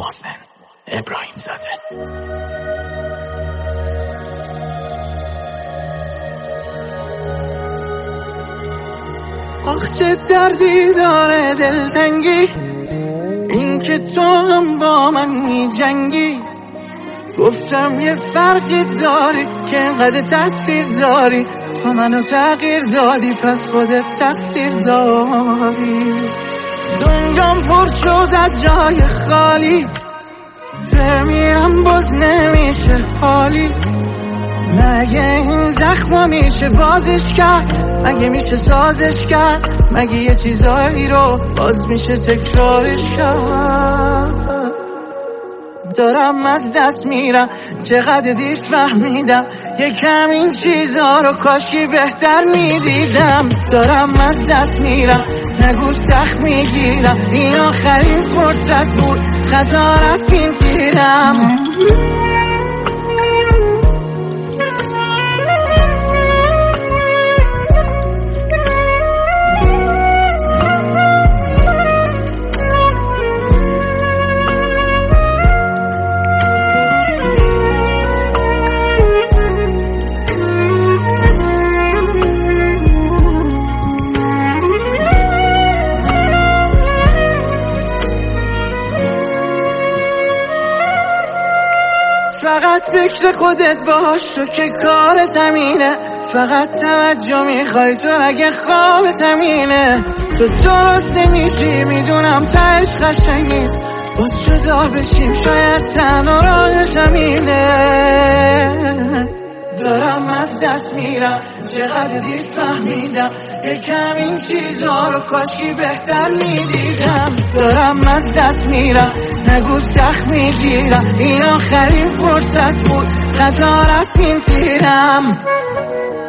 محسن ابراهیم زاده. آخ چه دردی داره دلتنگی، این که تو هم با من می جنگی. گفتم یه فرقی داری که انقدر تاثیر داری، تو منو تغییر دادی پس خودت تقصیر داری. دنیام پر شد از جای خالی، بمیرم باز نمیشه حالی. مگه این زخم میشه بازش کرد؟ مگه میشه سازش کرد؟ مگه یه چیزایی رو باز میشه تکرارش کرد؟ دارم از دست میرم، چقدر دیر فهمیدم یکم این چیزا رو کاشی بهتر میدیدم. دارم از دست میرم، نگو سخت میگیرم، این آخرین فرصت بود، خطا رفت این تیرم. فقط فکر خودت باش، تو که کارت همینه. فقط توجه میخوای تو اگه خوابت همینه. تو درست نمیشی میدونم تهش قشنگ نیست، باز جدا بشیم شاید تنها راهش همینه. دارم از دست میرم، چقدر دیر فهمیدم یکم این چیزا رو کاشی بهتر میدیدم. دارم از دست میرم، نگو سخت میگیرم، این آخرین فرصت بود، خطا رفت این تیرم.